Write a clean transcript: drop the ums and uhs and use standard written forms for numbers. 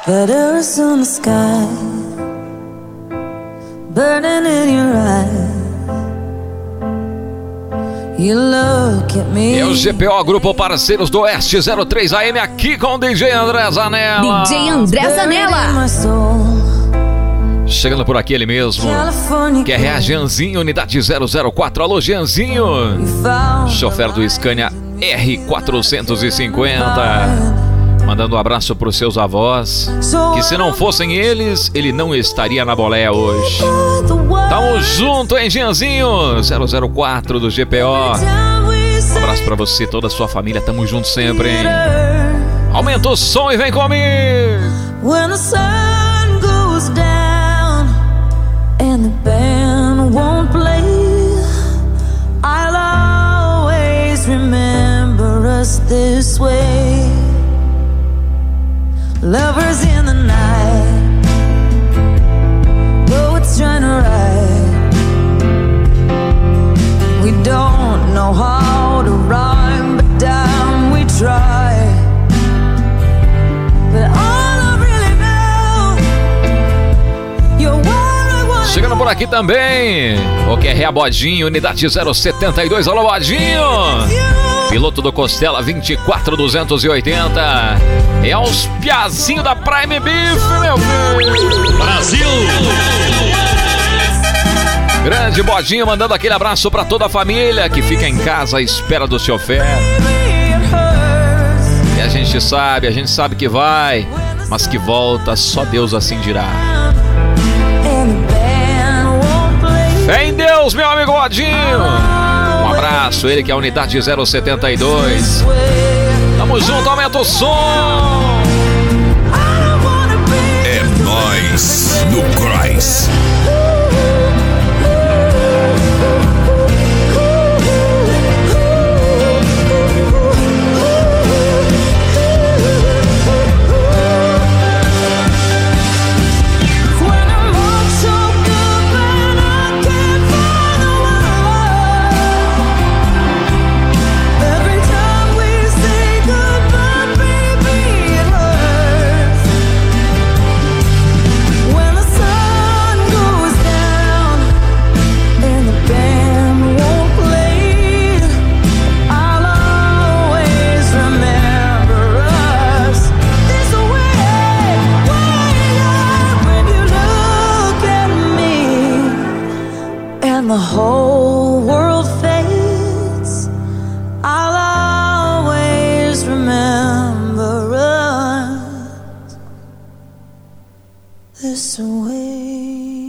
Letters on the sky, burning in your eyes. You look at me. E o GPO, Grupo Parceiros do Oeste 03 AM, aqui com o DJ André Zanella. DJ André Zanella. Chegando por aqui ele mesmo, que é Jeanzinho, unidade 004. Alô, Jeanzinho, chofer do Scania R450. Mandando um abraço pros seus avós, que se não fossem eles, ele não estaria na boleia hoje. Tamo junto, hein, Jeanzinho? 004 do GPO. Um abraço pra você, toda a sua família, tamo junto sempre, hein? Aumenta o som e vem comigo. When the sun goes down and the band won't play, I'll always remember us this way. Lovers in the night, poets trying to write. We don't know how to rhyme, but damn we try. But all I really know, you're where I wanna. Chegando por aqui também, o QRA Bodinho, unidade 072. Alô, Bodinho, piloto do Costela 24280. É os piazinho da Prime Beef, meu filho. Brasil! Grande Bodinho, mandando aquele abraço pra toda a família que fica em casa à espera do chofer. E a gente sabe que vai, mas que volta, só Deus assim dirá. Fé em Deus, meu amigo Bodinho. Um abraço, ele que é a unidade 072. Tamo junto, aumenta o som. É nóis no Cross. The whole world fades, I'll always remember us this way.